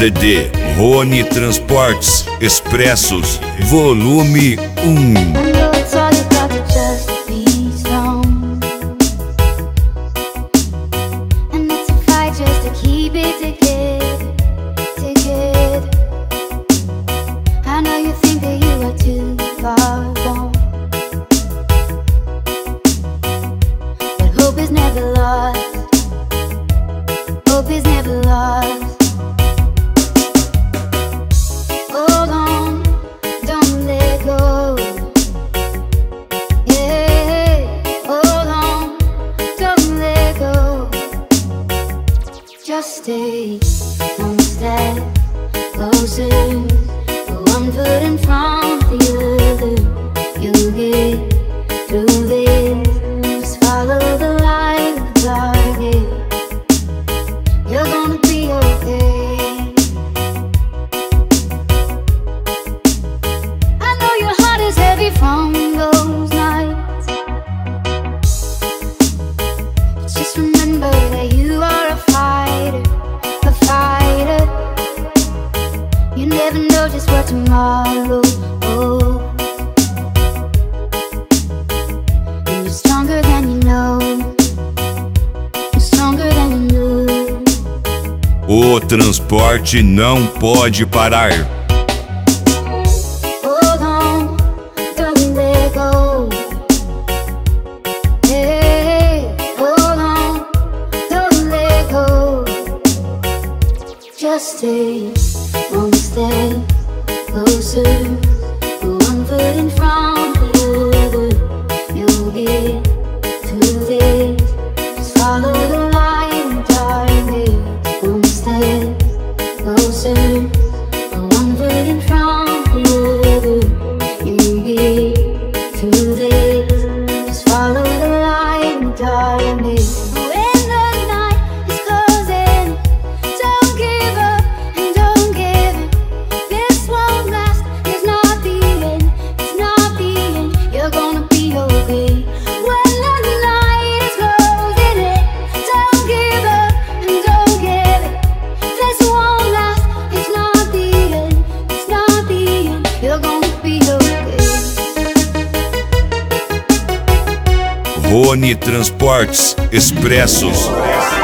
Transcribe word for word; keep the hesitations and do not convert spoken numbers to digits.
C D Rony Transportes Expressos Volume um. Hope is never lost. Hope is never lost. Hold on, don't let go. Yeah, hold on, don't let go. Just stay one step closer, one foot in front of the other. You'll get through this. Just follow the light of the target. You're gonna be okay. I know your heart is heavy from those nights. Just remember that you are a fighter, a fighter. You never know just what tomorrow holds. And you're stronger than you know. You're stronger than you knew. O transporte não pode parar. Hold on, don't let go. Hey, hold on, don't let go. Just stay one step closer, one foot in front of the other. You'll get through this. Just follow the light and target. One step closer, one foot in front of the other. You'll get through this. Just follow the light and target. When the night is closing, don't give up and don't give in. This won't last, it's not the end, it's not the end. You're gonna be okay. When the night is closing in, don't give up and don't give in. This won't last, it's not the end, it's not the end. You're gonna be okay. Rony Transportes Expressos